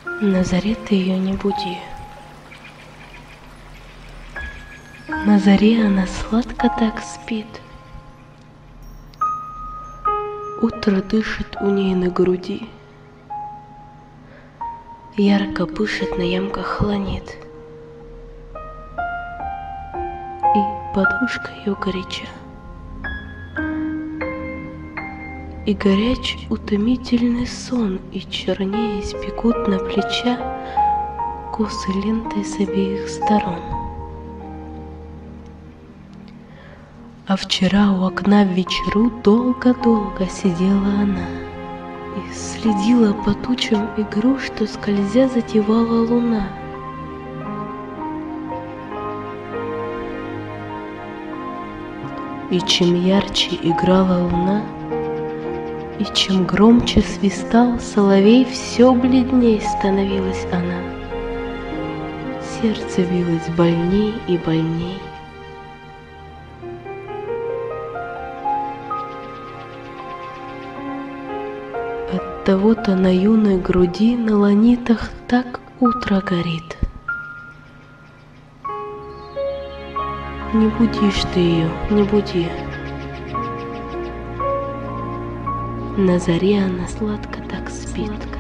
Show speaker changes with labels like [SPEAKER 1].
[SPEAKER 1] На заре ты ее не буди. На заре она сладко так спит. Утро дышит у ней на груди, ярко пышет, на ямках хланит, и подушка ее горяча. И горяч утомительный сон, и чернеясь бегут на плеча косы лентой с обеих сторон. А вчера у окна в вечеру долго-долго сидела она и следила по тучам игру, что скользя затевала луна. И чем ярче играла луна, и чем громче свистал соловей, все бледней становилась она. Сердце билось больней и больней. Оттого-то на юной груди на ланитах так утро горит. Не будишь ты ее, не буди. На заре она сладко так спит.